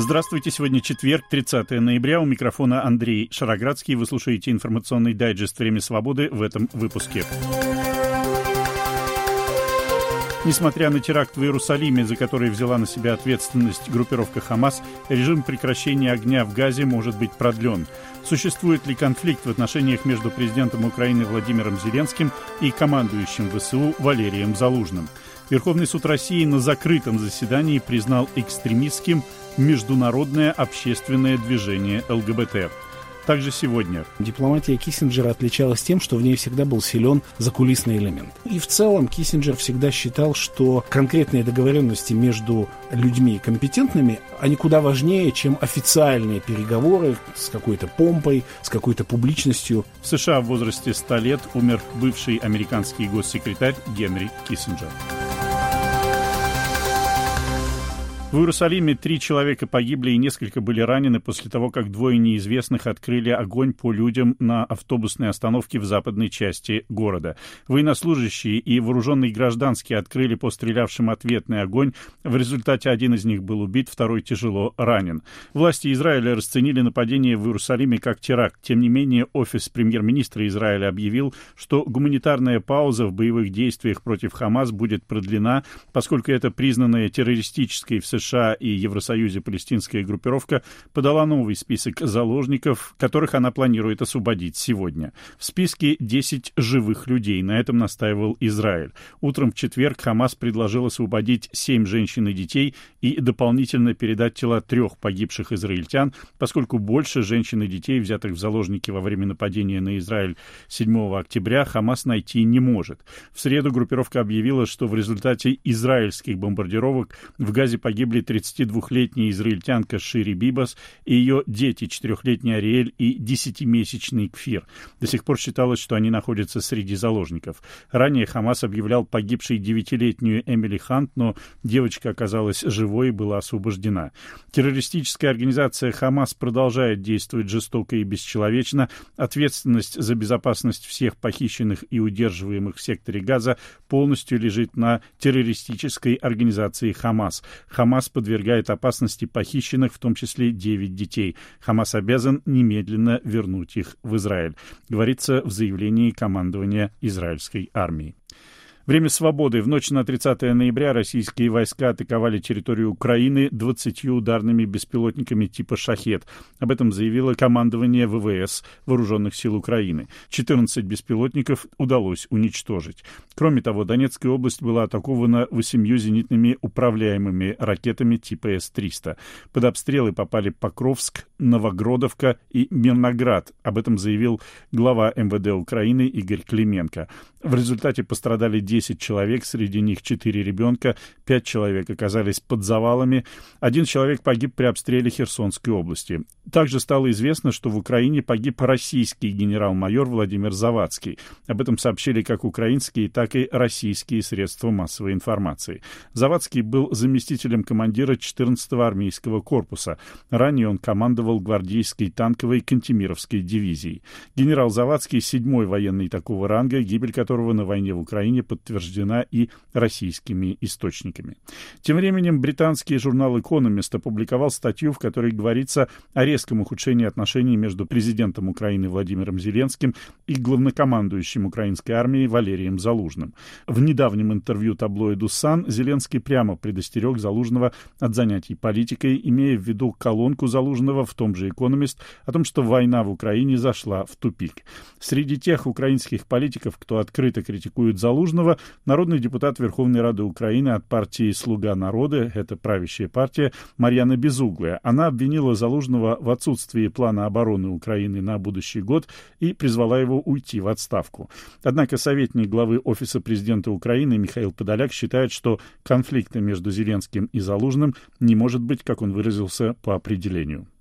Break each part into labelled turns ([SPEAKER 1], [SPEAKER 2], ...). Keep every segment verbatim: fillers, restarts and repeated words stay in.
[SPEAKER 1] Здравствуйте, сегодня четверг, тридцатое ноября, у микрофона Андрей Шароградский. Вы слушаете информационный дайджест «Время свободы» в этом выпуске. Несмотря на теракт в Иерусалиме, за который взяла на себя ответственность группировка «Хамас», режим прекращения огня в Газе может быть продлен. Существует ли конфликт в отношениях между президентом Украины Владимиром Зеленским и командующим ВСУ Валерием Залужным? Верховный суд России на закрытом заседании признал экстремистским международное общественное движение ЛГБТ. Также сегодня.
[SPEAKER 2] Дипломатия Киссинджера отличалась тем, что в ней всегда был силен закулисный элемент. И в целом Киссинджер всегда считал, что конкретные договоренности между людьми компетентными, они куда важнее, чем официальные переговоры с какой-то помпой, с какой-то публичностью.
[SPEAKER 1] В США в возрасте ста лет умер бывший американский госсекретарь Генри Киссинджер. В Иерусалиме три человека погибли и несколько были ранены после того, как двое неизвестных открыли огонь по людям на автобусной остановке в западной части города. Военнослужащие и вооруженные гражданские открыли по стрелявшим ответный огонь. В результате один из них был убит, второй тяжело ранен. Власти Израиля расценили нападение в Иерусалиме как теракт. Тем не менее, офис премьер-министра Израиля объявил, что гуманитарная пауза в боевых действиях против Хамас будет продлена, поскольку это признанная террористической в США США и Евросоюзе палестинская группировка подала новый список заложников, которых она планирует освободить сегодня. В списке десять живых людей. На этом настаивал Израиль. Утром в четверг Хамас предложил освободить семь женщин и детей и дополнительно передать тела трех погибших израильтян, поскольку больше женщин и детей, взятых в заложники во время нападения на Израиль седьмого октября, Хамас найти не может. В среду группировка объявила, что в результате израильских бомбардировок в Газе погибли тридцатидвухлетняя израильтянка Шири Бибас и ее дети, четырехлетний Ариэль и десятимесячный Кфир. До сих пор считалось, что они находятся среди заложников. Ранее Хамас объявлял погибшей девятилетнюю Эмили Хант, но девочка оказалась живой и была освобождена. Террористическая организация Хамас продолжает действовать жестоко и бесчеловечно. Ответственность за безопасность всех похищенных и удерживаемых в секторе Газа полностью лежит на террористической организации Хамас. Хамас подвергает опасности похищенных, в том числе девять детей. Хамас обязан немедленно вернуть их в Израиль, говорится в заявлении командования израильской армии. Время свободы. В ночь на тридцатое ноября российские войска атаковали территорию Украины двадцатью ударными беспилотниками типа «Шахед». Об этом заявило командование ВВС Вооруженных сил Украины. четырнадцать беспилотников удалось уничтожить. Кроме того, Донецкая область была атакована восемью зенитными управляемыми ракетами типа эс триста. Под обстрелы попали Покровск, Новогродовка и Мирноград. Об этом заявил глава эм вэ дэ Украины Игорь Клименко. В результате пострадали десять человек, среди них четыре ребенка, пять человек оказались под завалами, один человек погиб при обстреле Херсонской области. Также стало известно, что в Украине погиб российский генерал-майор Владимир Завадский. Об этом сообщили как украинские, так и российские средства массовой информации. Завадский был заместителем командира четырнадцатого армейского корпуса. Ранее он командовал гвардейской танковой Кантемировской дивизией. Генерал Завадский — седьмой военный такого ранга, гибель которого на войне в Украине подтверждена и российскими источниками. Тем временем британский журнал «Экономист» опубликовал статью, в которой говорится о резком ухудшении отношений между президентом Украины Владимиром Зеленским и главнокомандующим украинской армией Валерием Залужным. В недавнем интервью таблоиду «Сан» Зеленский прямо предостерег Залужного от занятий политикой, имея в виду колонку Залужного в том же «Экономист» о том, что война в Украине зашла в тупик. Среди тех украинских политиков, кто открыто критикует Залужного, народный депутат Верховной Рады Украины от партии «Слуга народа», это правящая партия, Марьяна Безуглая. Она обвинила Залужного в отсутствии плана обороны Украины на будущий год и призвала его уйти в отставку. Однако советник главы Офиса президента Украины Михаил Подоляк считает, что конфликта между Зеленским и Залужным не может быть, как он выразился, по определению.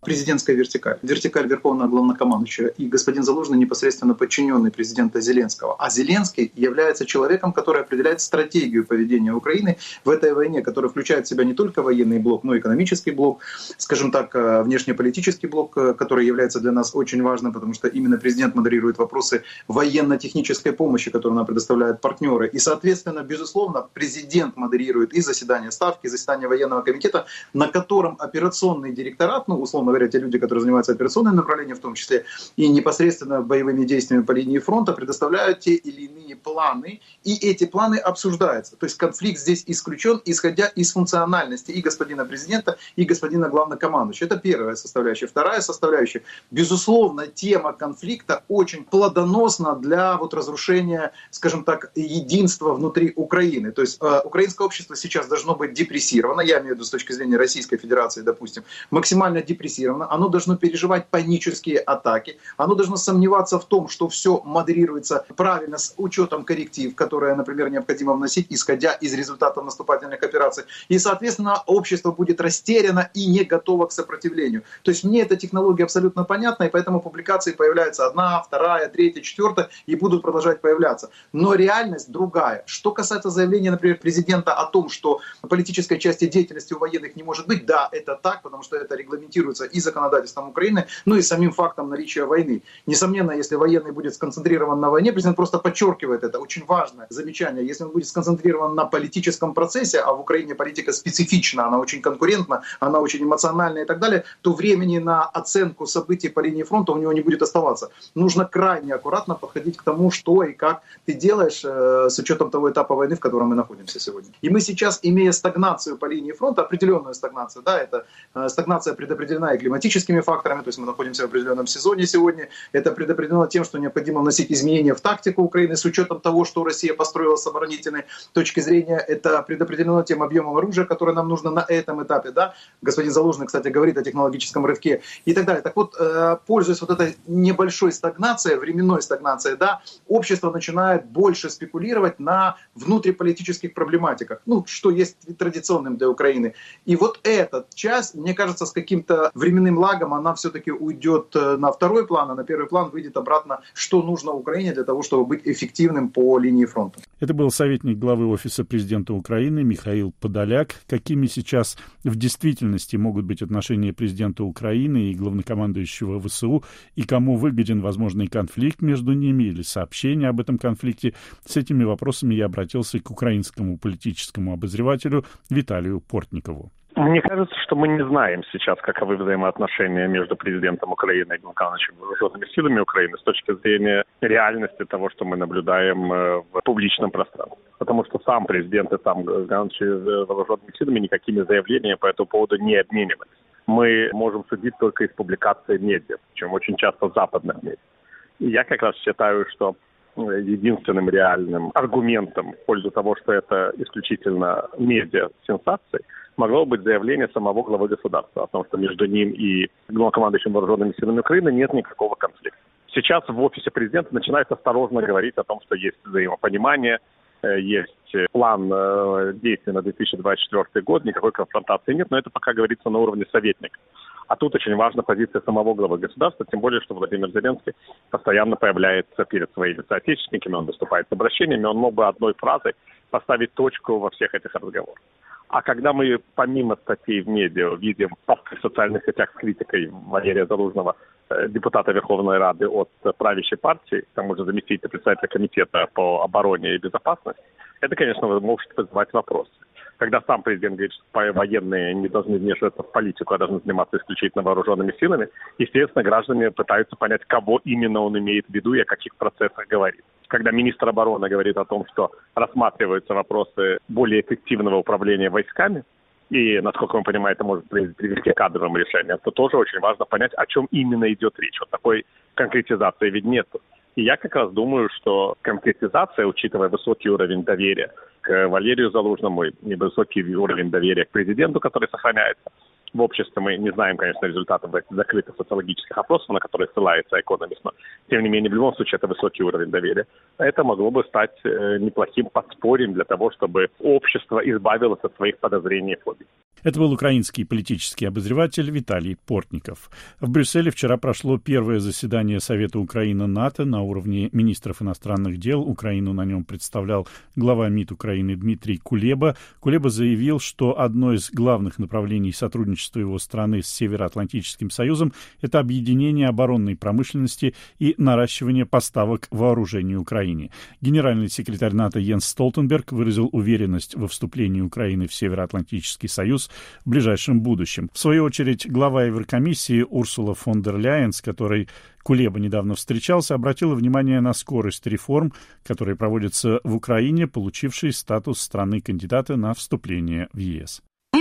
[SPEAKER 3] президентская вертикаль, вертикаль Верховного Главнокомандующего, и господин Залужный непосредственно подчиненный президента Зеленского. А Зеленский является человеком, который определяет стратегию поведения Украины в этой войне, которая включает в себя не только военный блок, но и экономический блок, скажем так, внешнеполитический блок, который является для нас очень важным, потому что именно президент модерирует вопросы военно-технической помощи, которую нам предоставляют партнеры. И, соответственно, безусловно, президент модерирует и заседание Ставки, и заседание военного комитета, на котором операционный директорат, ну, условно говоря, те люди, которые занимаются операционным направлением, в том числе и непосредственно боевыми действиями по линии фронта, предоставляют те или иные планы, и эти планы обсуждаются. То есть конфликт здесь исключен, исходя из функциональности и господина президента, и господина главнокомандующего. Это первая составляющая. Вторая составляющая. Безусловно, тема конфликта очень плодоносна для вот разрушения, скажем так, единства внутри Украины. То есть э, украинское общество сейчас должно быть депрессировано, я имею в виду с точки зрения Российской Федерации, допустим, максимально депрессировано. Оно должно переживать панические атаки. Оно должно сомневаться в том, что все модерируется правильно с учетом корректив, которые, например, необходимо вносить, исходя из результатов наступательных операций. И, соответственно, общество будет растеряно и не готово к сопротивлению. То есть мне эта технология абсолютно понятна, и поэтому публикации появляются одна, вторая, третья, четвертая, и будут продолжать появляться. Но реальность другая. Что касается заявления, например, президента о том, что политической части деятельности у военных не может быть, да, это так, потому что это регламентируется и законодательством Украины, ну и самим фактом наличия войны. Несомненно, если военный будет сконцентрирован на войне, президент просто подчеркивает это, очень важное замечание. Если он будет сконцентрирован на политическом процессе, а в Украине политика специфична, она очень конкурентна, она очень эмоциональна и так далее, то времени на оценку событий по линии фронта у него не будет оставаться. Нужно крайне аккуратно подходить к тому, что и как ты делаешь э, с учетом того этапа войны, в котором мы находимся сегодня. И мы сейчас, имея стагнацию по линии фронта, определенную стагнацию, да, это э, стагнация предопределена и климатическими факторами, то есть мы находимся в определенном сезоне сегодня, это предопределено тем, что необходимо вносить изменения в тактику Украины с учетом того, что Россия построила с оборонительной точки зрения, это предопределено тем объемом оружия, которое нам нужно на этом этапе, да, господин Залужный, кстати, говорит о технологическом рывке и так далее. Так вот, э, пользуясь вот этой небольшой стагнацией, временной стагнацией, да, общество начинает больше спекулировать на внутриполитических проблематиках, ну, что есть традиционным для Украины. И вот эта часть, мне кажется, с каким-то временным лагом она все-таки уйдет на второй план, а на первый план выйдет обратно, что нужно Украине для того, чтобы быть эффективным по линии фронта.
[SPEAKER 1] Это был советник главы Офиса президента Украины Михаил Подоляк. Какими сейчас в действительности могут быть отношения президента Украины и главнокомандующего ВСУ, и кому выгоден возможный конфликт между ними или сообщение об этом конфликте? С этими вопросами я обратился к украинскому политическому обозревателю Виталию Портникову.
[SPEAKER 4] Мне кажется, что мы не знаем сейчас, каковы взаимоотношения между президентом Украины и главнокомандующим вооруженными силами Украины с точки зрения реальности того, что мы наблюдаем в публичном пространстве. Потому что сам президент и сам главнокомандующий вооруженными силами никакими заявлениями по этому поводу не обменивались. Мы можем судить только из публикаций медиа, причем очень часто западных медиа. И я как раз считаю, что единственным реальным аргументом в пользу того, что это исключительно медиа-сенсации, могло быть заявление самого главы государства о том, что между ним и главнокомандующим вооруженными силами Украины нет никакого конфликта. Сейчас в офисе президента начинают осторожно говорить о том, что есть взаимопонимание, есть план действий на две тысячи двадцать четвёртый год, никакой конфронтации нет, но это пока говорится на уровне советника. А тут очень важна позиция самого главы государства, тем более, что Владимир Зеленский постоянно появляется перед своими соотечественниками, он выступает с обращениями, он мог бы одной фразой поставить точку во всех этих разговорах. А когда мы помимо статей в медиа видим посты в социальных сетях с критикой Валерия Залужного, депутата Верховной Рады от правящей партии, к тому же заместителя председателя комитета по обороне и безопасности, это, конечно, может вызывать вопросы. Когда сам президент говорит, что военные не должны вмешиваться в политику, а должны заниматься исключительно вооруженными силами, естественно, граждане пытаются понять, кого именно он имеет в виду и о каких процессах говорит. Когда министр обороны говорит о том, что рассматриваются вопросы более эффективного управления войсками, и, насколько мы понимаем, это может привести к кадровым решениям, то тоже очень важно понять, о чем именно идет речь. Вот такой конкретизации ведь нет. И я как раз думаю, что конкретизация, учитывая высокий уровень доверия к Валерию Залужному и высокий уровень доверия к президенту, который сохраняется, в обществе. Мы не знаем, конечно, результатов закрытых социологических опросов, на которые ссылается Economist, но, тем не менее, в любом случае, это высокий уровень доверия. Это могло бы стать э, неплохим подспорьем для того, чтобы общество избавилось от своих подозрений и фобий.
[SPEAKER 1] Это был украинский политический обозреватель Виталий Портников. В Брюсселе вчера прошло первое заседание Совета Украины-НАТО на уровне министров иностранных дел. Украину на нем представлял глава МИД Украины Дмитрий Кулеба. Кулеба заявил, что одно из главных направлений сотрудничества его страны с Североатлантическим Союзом – это объединение оборонной промышленности и наращивание поставок вооружений Украине. Генеральный секретарь НАТО Йенс Столтенберг выразил уверенность во вступлении Украины в Североатлантический Союз в ближайшем будущем. В свою очередь, глава Еврокомиссии Урсула фон дер Ляйен, с которой Кулеба недавно встречался, обратила внимание на скорость реформ, которые проводятся в Украине, получившей статус страны-кандидата на вступление в ЕС.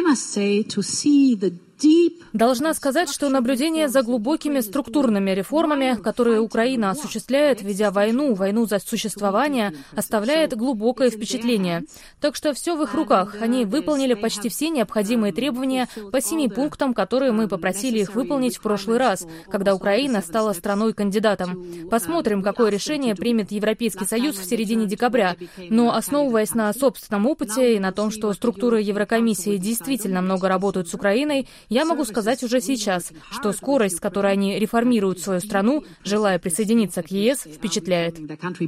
[SPEAKER 5] Должна сказать, что наблюдение за глубокими структурными реформами, которые Украина осуществляет, ведя войну, войну за существование, оставляет глубокое впечатление. Так что все в их руках. Они выполнили почти все необходимые требования по семи пунктам, которые мы попросили их выполнить в прошлый раз, когда Украина стала страной-кандидатом. Посмотрим, какое решение примет Европейский Союз в середине декабря. Но, основываясь на собственном опыте и на том, что структуры Еврокомиссии действительно много работают с Украиной, я могу сказать уже сейчас, что скорость, с которой они реформируют свою страну, желая присоединиться к ЕС, впечатляет.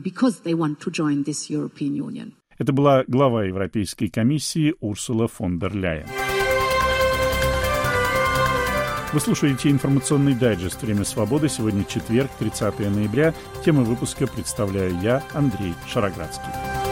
[SPEAKER 1] Это была глава Европейской комиссии Урсула фон дер Ляйен. Вы слушаете информационный дайджест «Время свободы». Сегодня четверг, тридцатое ноября. Тему выпуска представляю я, Андрей Шароградский.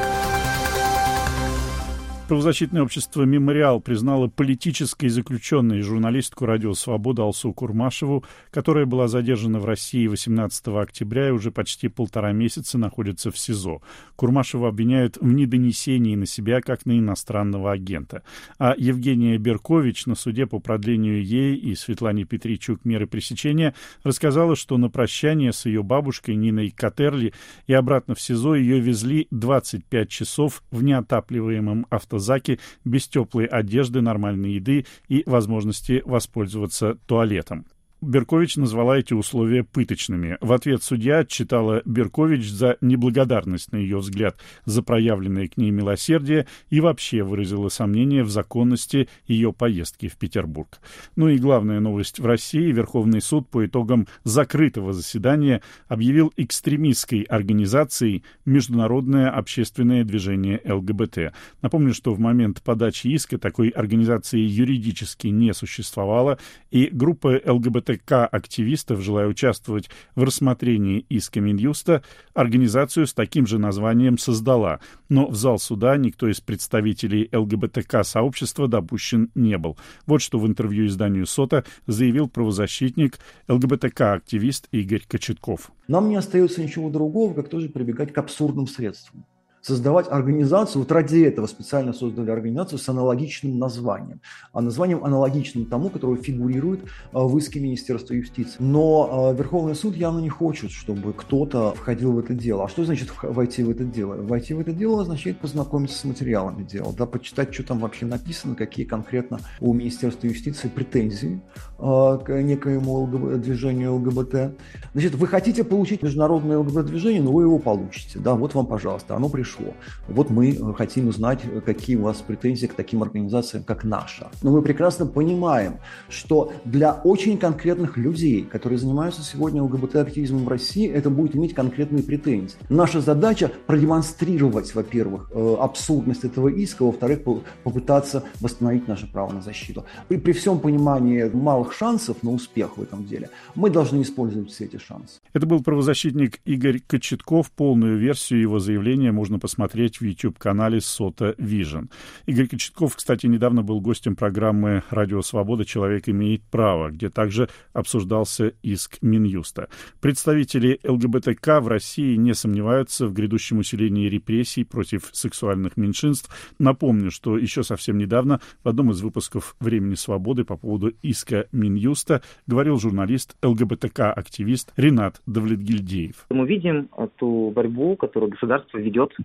[SPEAKER 1] Правозащитное общество «Мемориал» признало политической заключенной журналистку «Радио Свобода» Алсу Курмашеву, которая была задержана в России восемнадцатого октября и уже почти полтора месяца находится в СИЗО. Курмашеву обвиняют в недонесении на себя как на иностранного агента. А Евгения Беркович на суде по продлению ей и Светлане Петричук меры пресечения рассказала, что на прощание с ее бабушкой Ниной Катерли и обратно в СИЗО ее везли двадцать пять часов в неотапливаемом автозаке без теплой одежды, нормальной еды и возможности воспользоваться туалетом. Беркович назвала эти условия пыточными. В ответ судья отчитала Беркович за неблагодарность, на ее взгляд, за проявленное к ней милосердие и вообще выразила сомнение в законности ее поездки в Петербург. Ну и главная новость в России. Верховный суд по итогам закрытого заседания объявил экстремистской организацией Международное общественное движение ЛГБТ. Напомню, что в момент подачи иска такой организации юридически не существовало, и группа ЛГБТ ЛГБТК-активистов, желая участвовать в рассмотрении иска Минюста, организацию с таким же названием создала. Но в зал суда никто из представителей ЛГБТК-сообщества допущен не был. Вот что в интервью изданию СОТА заявил правозащитник, ЛГБТК-активист Игорь Кочетков.
[SPEAKER 6] Нам не остается ничего другого, как тоже прибегать к абсурдным средствам. Создавать организацию, вот ради этого специально создали организацию с аналогичным названием, а названием аналогичным тому, которое фигурирует в иске Министерства юстиции. Но Верховный суд явно не хочет, чтобы кто-то входил в это дело. А что значит войти в это дело? Войти в это дело означает познакомиться с материалами дела, да, почитать, что там вообще написано, какие конкретно у Министерства юстиции претензии к некоему ЛГБ, движению ЛГБТ. Значит, вы хотите получить международное ЛГБТ-движение, но вы его получите. Да, вот вам, пожалуйста, оно пришло. Вот мы хотим узнать, какие у вас претензии к таким организациям, как наша. Но мы прекрасно понимаем, что для очень конкретных людей, которые занимаются сегодня ЛГБТ-активизмом в России, это будет иметь конкретные претензии. Наша задача продемонстрировать, во-первых, абсурдность этого иска, во-вторых, попытаться восстановить наше право на защиту. При, при всем понимании малых шансов на успех в этом деле, мы должны использовать все эти шансы.
[SPEAKER 1] Это был правозащитник Игорь Кочетков. Полную версию его заявления можно посмотреть в YouTube-канале Сота Vision. Игорь Кочетков, кстати, недавно был гостем программы «Радио Свобода. Человек имеет право», где также обсуждался иск Минюста. Представители ЛГБТК в России не сомневаются в грядущем усилении репрессий против сексуальных меньшинств. Напомню, что еще совсем недавно в одном из выпусков «Времени свободы» по поводу иска Минюста говорил журналист, ЛГБТК-активист Ринат Давлетгильдеев.
[SPEAKER 7] Мы видим ту борьбу, которую государство ведет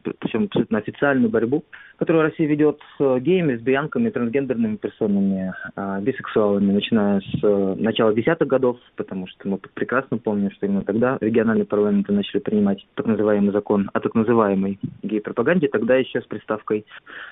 [SPEAKER 7] причем абсолютно официальную борьбу, которую Россия ведет с геями, лесбиянками, трансгендерными персонами, бисексуалами, начиная с начала десятых годов, потому что мы прекрасно помним, что именно тогда региональные парламенты начали принимать так называемый закон о так называемой гей-пропаганде, тогда еще с приставкой.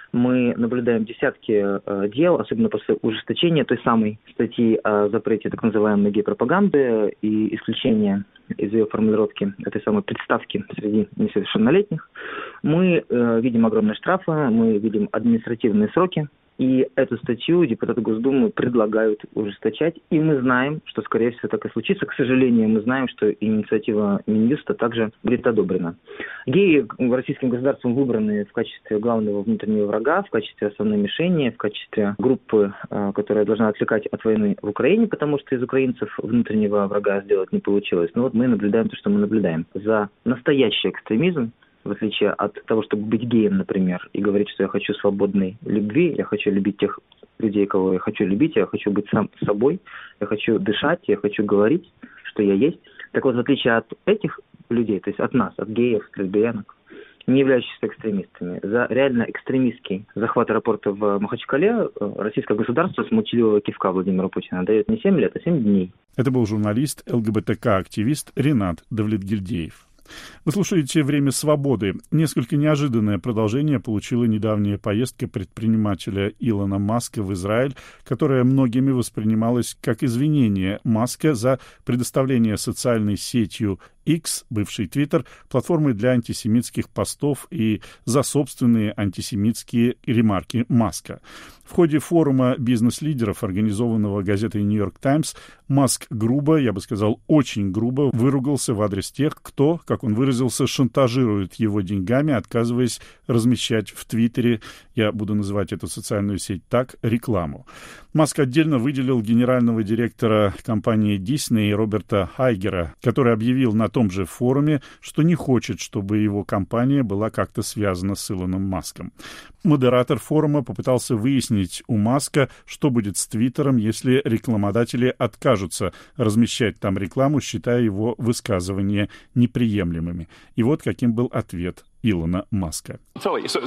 [SPEAKER 7] Мы наблюдаем десятки дел, особенно после ужесточения той самой статьи о запрете так называемой гей-пропаганды и исключения из ее формулировки этой самой представки среди несовершеннолетних. Мы э, видим огромные штрафы, мы видим административные сроки, и эту статью депутаты Госдумы предлагают ужесточать, и мы знаем, что, скорее всего, так и случится. К сожалению, мы знаем, что инициатива Минюста также будет одобрена. Геи российским государством выбраны в качестве главного внутреннего врага, в качестве основной мишени, в качестве группы, которая должна отвлекать от войны в Украине, потому что из украинцев внутреннего врага сделать не получилось. Но вот мы наблюдаем то, что мы наблюдаем. За настоящий экстремизм, в отличие от того, чтобы быть геем, например, и говорить, что я хочу свободной любви, я хочу любить тех людей, кого я хочу любить, я хочу быть сам собой, я хочу дышать, я хочу говорить, что я есть. Так вот, в отличие от этих людей, то есть от нас, от геев, лесбиянок, не являющихся экстремистами, за реально экстремистский захват аэропорта в Махачкале российское государство с молчаливого кивка Владимира Путина дает не семь лет, а семь дней.
[SPEAKER 1] Это был журналист, ЛГБТК-активист Ренат Давлетгильдеев. Вы слушаете «Время свободы». Несколько неожиданное продолжение получила недавняя поездка предпринимателя Илона Маска в Израиль, которая многими воспринималась как извинение Маска за предоставление социальной сетью X, бывший Твиттер, платформой для антисемитских постов и за собственные антисемитские ремарки Маска. В ходе форума бизнес-лидеров, организованного газетой «Нью-Йорк Таймс», Маск грубо, я бы сказал, очень грубо выругался в адрес тех, кто, как он выразился, шантажирует его деньгами, отказываясь размещать в Твиттере, я буду называть эту социальную сеть так, рекламу. Маск отдельно выделил генерального директора компании Disney Роберта Хайгера, который объявил на том же форуме, что не хочет, чтобы его компания была как-то связана с Илоном Маском. Модератор форума попытался выяснить у Маска, что будет с Твиттером, если рекламодатели откажутся размещать там рекламу, считая его высказывания неприемлемыми. И вот каким был ответ Илона Маска.
[SPEAKER 8] К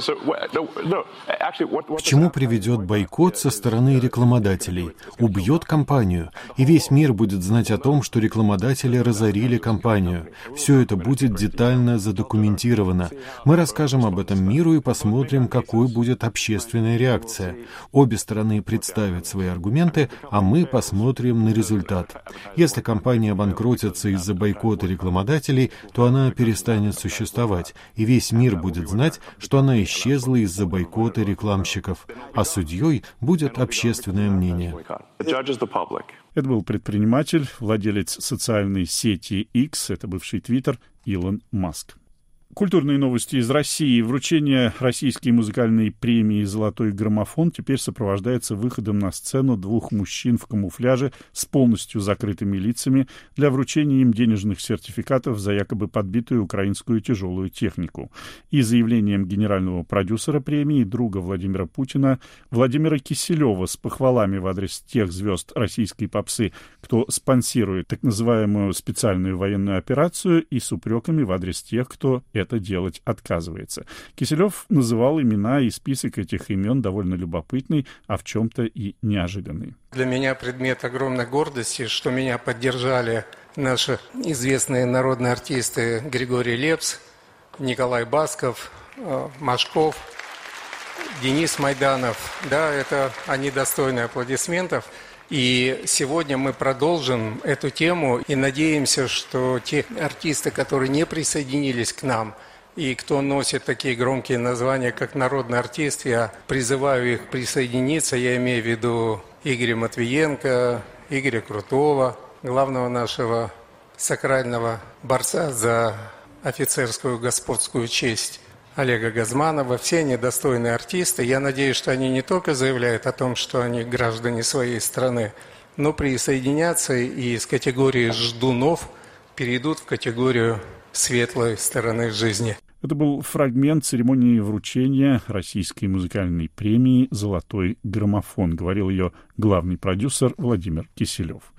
[SPEAKER 8] чему приведет бойкот со стороны рекламодателей? Убьет компанию, и весь мир будет знать о том, что рекламодатели разорили компанию. Все это будет детально задокументировано. Мы расскажем об этом миру и посмотрим, какой будет общественная реакция. Обе стороны представят свои аргументы, а мы посмотрим на результат. Если компания обанкротится из-за бойкота рекламодателей, то она перестанет существовать, и весь мир будет знать, что она исчезла из-за бойкота рекламщиков, а судьей будет общественное мнение.
[SPEAKER 1] Это был предприниматель, владелец социальной сети X, это бывший Твиттер, Илон Маск. Культурные новости из России. Вручение российской музыкальной премии «Золотой граммофон» теперь сопровождается выходом на сцену двух мужчин в камуфляже с полностью закрытыми лицами для вручения им денежных сертификатов за якобы подбитую украинскую тяжелую технику. И заявлением генерального продюсера премии, друга Владимира Путина, Владимира Киселева, с похвалами в адрес тех звезд российской попсы, кто спонсирует так называемую специальную военную операцию, и с упреками в адрес тех, кто это делать отказывается. Киселев называл имена, и список этих имен довольно любопытный, а в чем-то и неожиданный.
[SPEAKER 9] Для меня предмет огромной гордости, что меня поддержали наши известные народные артисты Григорий Лепс, Николай Басков, Машков, Денис Майданов. Да, это они достойны аплодисментов. И сегодня мы продолжим эту тему и надеемся, что те артисты, которые не присоединились к нам и кто носит такие громкие названия, как народный артист, я призываю их присоединиться. Я имею в виду Игоря Матвиенко, Игоря Крутого, главного нашего сакрального борца за офицерскую господскую честь, Олега Газманова. Все они достойные артисты. Я надеюсь, что они не только заявляют о том, что они граждане своей страны, но присоединятся и из категории ждунов перейдут в категорию светлой стороны жизни.
[SPEAKER 1] Это был фрагмент церемонии вручения российской музыкальной премии «Золотой граммофон», говорил ее главный продюсер Владимир Киселев.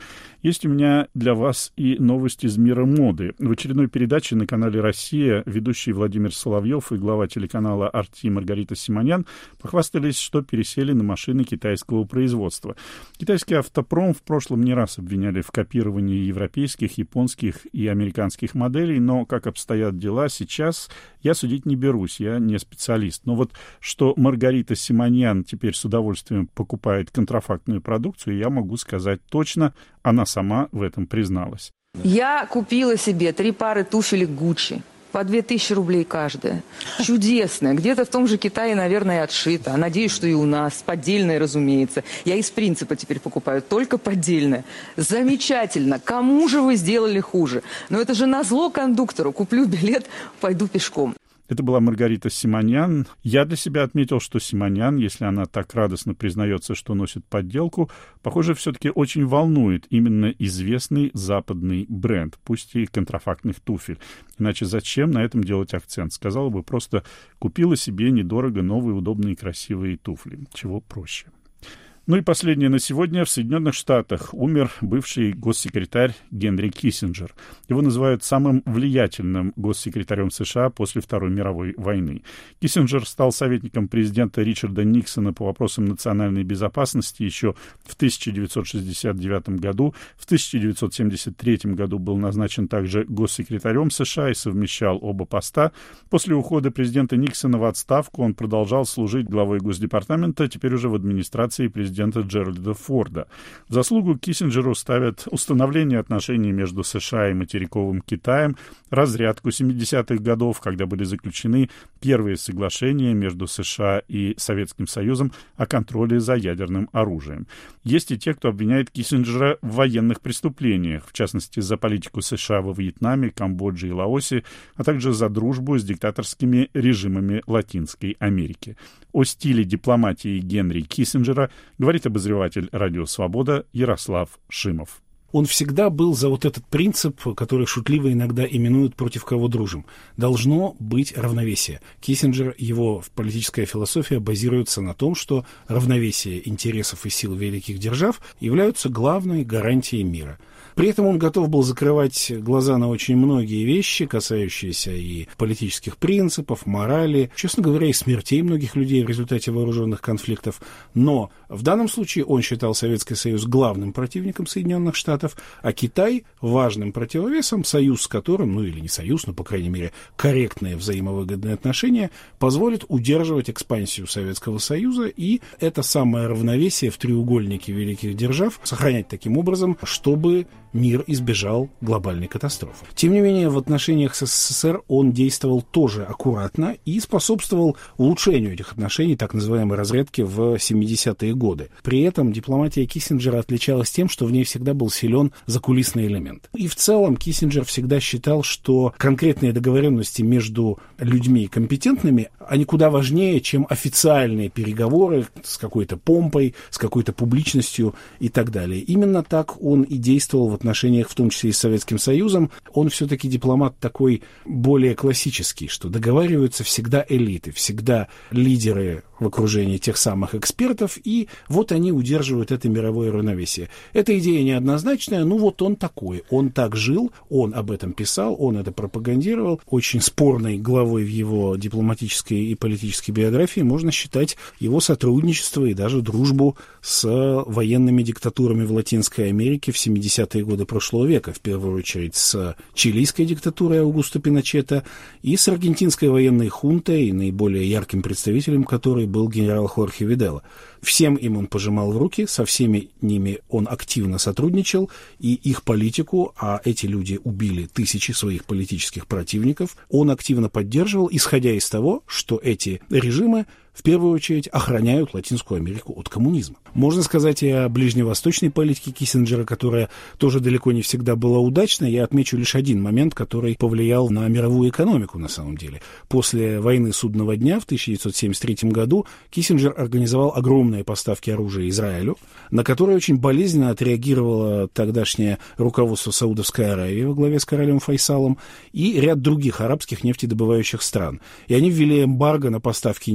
[SPEAKER 1] Есть у меня для вас и новость из мира моды. В очередной передаче на канале «Россия» ведущий Владимир Соловьев и глава телеканала «Арти» Маргарита Симонян похвастались, что пересели на машины китайского производства. Китайский автопром в прошлом не раз обвиняли в копировании европейских, японских и американских моделей, но как обстоят дела сейчас, я судить не берусь, я не специалист. Но вот что Маргарита Симонян теперь с удовольствием покупает контрафактную продукцию, я могу сказать точно, она сама в этом призналась.
[SPEAKER 10] Я купила себе три пары туфелек Гуччи. По две тысячи рублей каждая. Чудесная. Где-то в том же Китае, наверное, отшита. Надеюсь, что и у нас. Поддельная, разумеется. Я из принципа теперь покупаю только поддельное. Замечательно. Кому же вы сделали хуже? Но это же назло кондуктору. Куплю билет, пойду пешком.
[SPEAKER 1] Это была Маргарита Симонян. Я для себя отметил, что Симонян, если она так радостно признается, что носит подделку, похоже, все-таки очень волнует именно известный западный бренд, пусть и контрафактных туфель. Иначе зачем на этом делать акцент? Сказала бы, просто купила себе недорого новые удобные красивые туфли. Чего проще. Ну и последнее на сегодня. В Соединенных Штатах умер бывший госсекретарь Генри Киссинджер. Его называют самым влиятельным госсекретарем США после Второй мировой войны. Киссинджер стал советником президента Ричарда Никсона по вопросам национальной безопасности еще в тысяча девятьсот шестьдесят девятом году. В тысяча девятьсот семьдесят третьем году был назначен также госсекретарем США и совмещал оба поста. После ухода президента Никсона в отставку он продолжал служить главой Госдепартамента, теперь уже в администрации президента президента Джеральда Форда. В заслугу Киссинджеру ставят установление отношений между США и материковым Китаем, разрядку семидесятых годов, когда были заключены первые соглашения между США и Советским Союзом о контроле за ядерным оружием. Есть и те, кто обвиняет Киссинджера в военных преступлениях, в частности, за политику США во Вьетнаме, Камбодже и Лаосе, а также за дружбу с диктаторскими режимами Латинской Америки. О стиле дипломатии Генри Киссинджера говорит обозреватель «Радио Свобода» Ярослав Шимов.
[SPEAKER 2] Он всегда был за вот этот принцип, который шутливо иногда именуют «против кого дружим». Должно быть равновесие. Киссинджер, его политическая философия базируется на том, что равновесие интересов и сил великих держав являются главной гарантией мира. При этом он готов был закрывать глаза на очень многие вещи, касающиеся и политических принципов, морали, честно говоря, и смертей многих людей в результате вооруженных конфликтов. Но в данном случае он считал Советский Союз главным противником Соединенных Штатов, а Китай важным противовесом, союз с которым, ну или не союз, но, по крайней мере, корректные взаимовыгодные отношения позволит удерживать экспансию Советского Союза и это самое равновесие в треугольнике великих держав сохранять таким образом, чтобы мир избежал глобальной катастрофы. Тем не менее, в отношениях с СССР он действовал тоже аккуратно и способствовал улучшению этих отношений, так называемой разрядки в семидесятые годы. При этом дипломатия Киссинджера отличалась тем, что в ней всегда был силен закулисный элемент. И в целом Киссинджер всегда считал, что конкретные договоренности между людьми компетентными, они куда важнее, чем официальные переговоры с какой-то помпой, с какой-то публичностью и так далее. Именно так он и действовал в отношениях, в том числе и с Советским Союзом. Он все-таки дипломат такой более классический, что договариваются всегда элиты, всегда лидеры в окружении тех самых экспертов, и вот они удерживают это мировое равновесие. Эта идея неоднозначная, ну вот он такой, он так жил, он об этом писал, он это пропагандировал. Очень спорной главой в его дипломатической и политической биографии можно считать его сотрудничество и даже дружбу с военными диктатурами в Латинской Америке в семидесятые годы прошлого века, в первую очередь с чилийской диктатурой Аугусто Пиночета и с аргентинской военной хунтой, и наиболее ярким представителем которой был генерал Хорхе Видела. Всем им он пожимал в руки, со всеми ними он активно сотрудничал, и их политику, а эти люди убили тысячи своих политических противников, он активно поддерживал, исходя из того, что эти режимы в первую очередь охраняют Латинскую Америку от коммунизма. Можно сказать и о ближневосточной политике Киссинджера, которая тоже далеко не всегда была удачной. Я отмечу лишь один момент, который повлиял на мировую экономику на самом деле. После войны Судного дня в тысяча девятьсот семьдесят третьем году Киссинджер организовал огромные поставки оружия Израилю, на которые очень болезненно отреагировало тогдашнее руководство Саудовской Аравии во главе с королем Файсалом и ряд других арабских нефтедобывающих стран. И они ввели эмбарго на поставки нефти в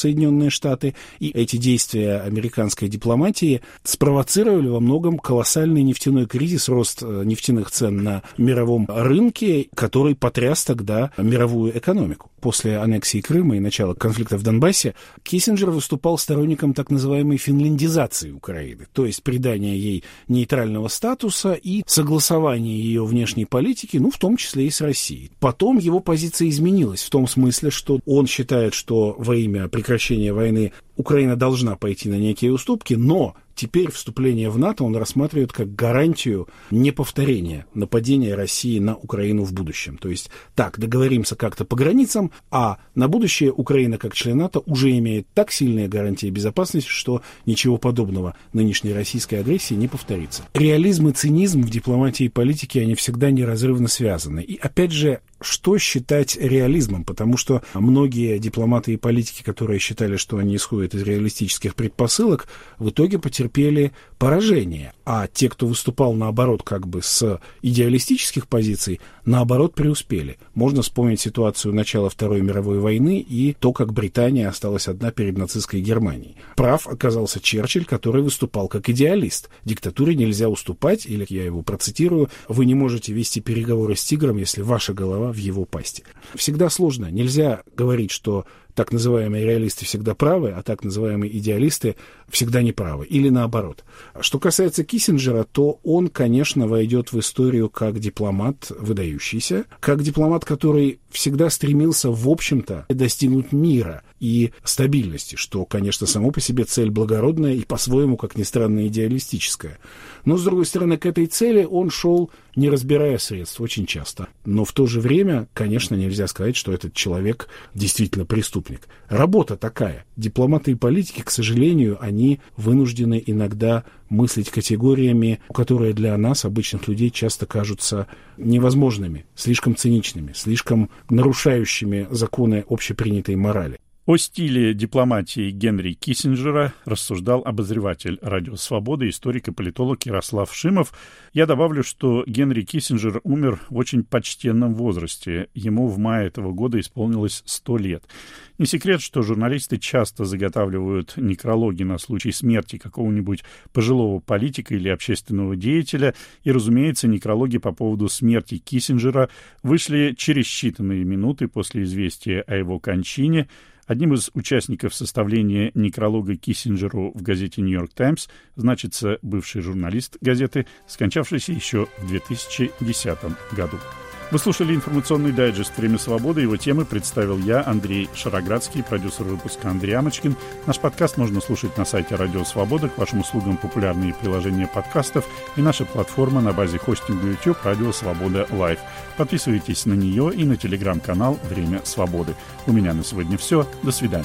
[SPEAKER 2] Соединенные Штаты, и эти действия американской дипломатии спровоцировали во многом колоссальный нефтяной кризис, рост нефтяных цен на мировом рынке, который потряс тогда мировую экономику. После аннексии Крыма и начала конфликта в Донбассе Киссинджер выступал сторонником так называемой финляндизации Украины, то есть придания ей нейтрального статуса и согласования ее внешней политики, ну, в том числе и с Россией. Потом его позиция изменилась в том смысле, что он считает, что во имя прекращения войны Украина должна пойти на некие уступки, но теперь вступление в НАТО он рассматривает как гарантию неповторения нападения России на Украину в будущем. То есть так, договоримся как-то по границам, а на будущее Украина как член НАТО уже имеет так сильные гарантии безопасности, что ничего подобного нынешней российской агрессии не повторится. Реализм и цинизм в дипломатии и политике, они всегда неразрывно связаны. И опять же, что считать реализмом? Потому что многие дипломаты и политики, которые считали, что они исходят из реалистических предпосылок, в итоге потерпели поражение. А те, кто выступал, наоборот, как бы с идеалистических позиций, наоборот, преуспели. Можно вспомнить ситуацию начала Второй мировой войны и то, как Британия осталась одна перед нацистской Германией. Прав оказался Черчилль, который выступал как идеалист. Диктатуре нельзя уступать, или, я его процитирую, вы не можете вести переговоры с тигром, если ваша голова в его пасти. Всегда сложно. Нельзя говорить, что так называемые реалисты всегда правы, а так называемые идеалисты всегда неправы. Или наоборот. Что касается Киссинджера, то он, конечно, войдет в историю как дипломат выдающийся, как дипломат, который всегда стремился, в общем-то, достигнуть мира и стабильности, что, конечно, само по себе цель благородная и по-своему, как ни странно, идеалистическая. Но, с другой стороны, к этой цели он шел, не разбирая средств, очень часто. Но в то же время, конечно, нельзя сказать, что этот человек действительно преступник. Работа такая. Дипломаты и политики, к сожалению, они вынуждены иногда мыслить категориями, которые для нас, обычных людей, часто кажутся невозможными, слишком циничными, слишком нарушающими законы общепринятой морали.
[SPEAKER 1] О стиле дипломатии Генри Киссинджера рассуждал обозреватель «Радио Свобода», историк и политолог Ярослав Шимов. Я добавлю, что Генри Киссинджер умер в очень почтенном возрасте. Ему в мае этого года исполнилось сто лет. Не секрет, что журналисты часто заготавливают некрологи на случай смерти какого-нибудь пожилого политика или общественного деятеля. И, разумеется, некрологи по поводу смерти Киссинджера вышли через считанные минуты после известия о его кончине. Одним из участников составления некролога Киссинджеру в газете «Нью-Йорк Таймс» значится бывший журналист газеты, скончавшийся еще в две тысячи десятом году. Вы слушали информационный дайджест «Время свободы». Его темы представил я, Андрей Шароградский, продюсер выпуска Андрей Амочкин. Наш подкаст можно слушать на сайте «Радио Свобода». К вашим услугам популярные приложения подкастов и наша платформа на базе хостинга YouTube «Радио Свобода Лайв». Подписывайтесь на нее и на телеграм-канал «Время свободы». У меня на сегодня все. До свидания.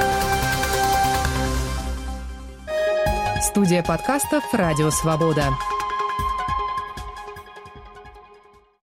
[SPEAKER 11] Студия подкастов «Радио Свобода».